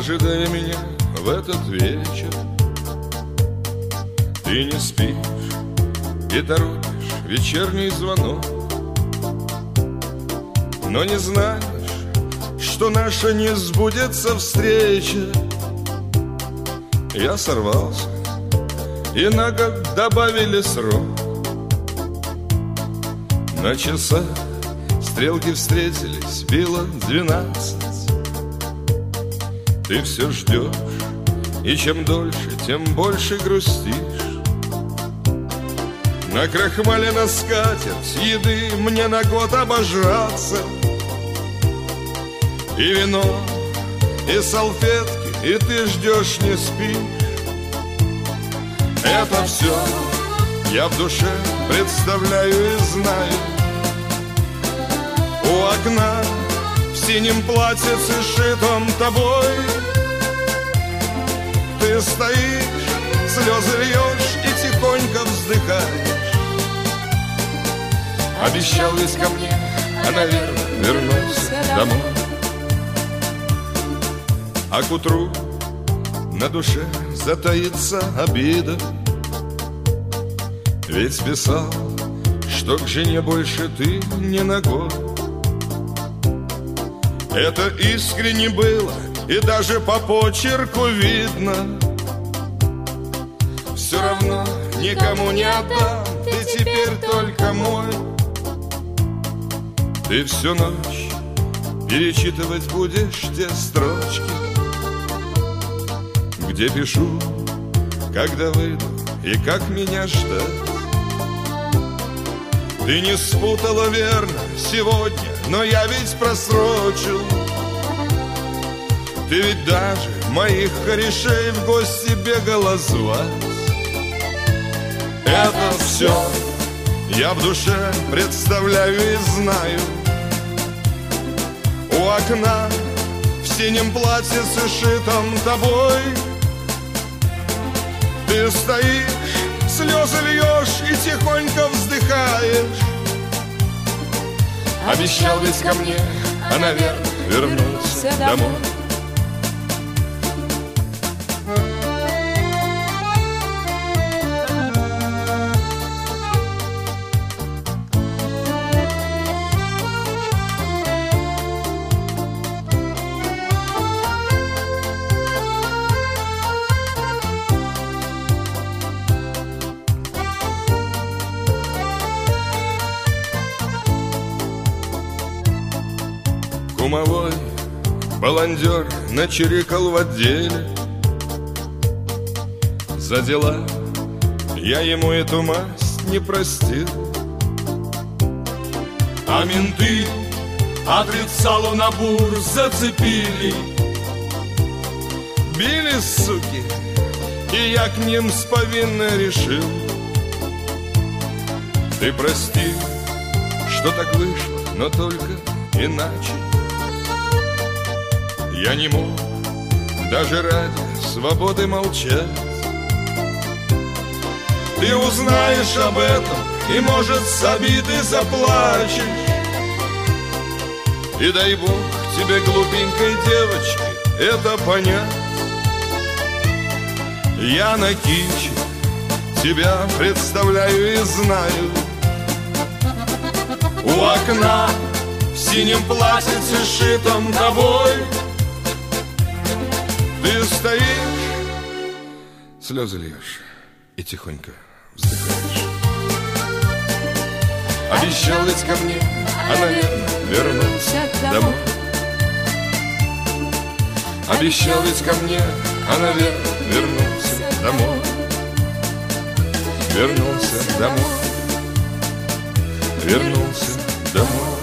ожидая меня в этот вечер. Ты не спишь и торопишь вечерний звонок, но не знаешь, что наша не сбудется встреча. Я сорвался, и на год добавили срок. На часах стрелки встретились, било 12. Ты все ждешь, и чем дольше, тем больше грустишь. Накрахмалена скатерть, еды мне на год обожраться. И вино, и салфетки, и ты ждешь, не спишь. Это все я в душе представляю и знаю. У окна в синем платьице, шитом тобой, ты стоишь, слезы льешь и тихонько вздыхаешь. Обещал ведь ко мне, а, наверное, вернулся домой. А к утру на душе затаится обида, ведь писал, что к жене больше ты не на год. Это искренне было, и даже по почерку видно. Все равно никому не отдам, ты теперь только мой. Ты всю ночь перечитывать будешь те строчки, где пишу, когда выйду и как меня ждать. Ты не спутала верно сегодня, но я ведь просрочил. Ты ведь даже моих корешей в гости бегала звать. Это все я в душе представляю и знаю. У окна в синем платьице, шитом тобой, ты стоишь, слезы льешь и тихонько вздыхаешь. Обещал ведь ко мне, а, наверное, вернулся домой. Кумовой баландер начирикал в отделе. За дела я ему эту масть не простил. А менты отрицалу на бур зацепили. Били, суки, и я к ним с повинной решил. Ты прости, что так вышло, но только иначе. Я не мог даже ради свободы молчать. Ты узнаешь об этом и, может, с обиды заплачешь. И дай Бог тебе, глупенькой девочке, это понять. Я на киче тебя представляю и знаю. У окна в синем платьице, шитом тобой, ты стоишь, слезы льешь и тихонько вздыхаешь. Обещал ведь ко мне, а, наверное, вернулся домой. Обещал ведь ко мне, а, наверное, вернулся домой. Вернулся домой. Вернулся домой.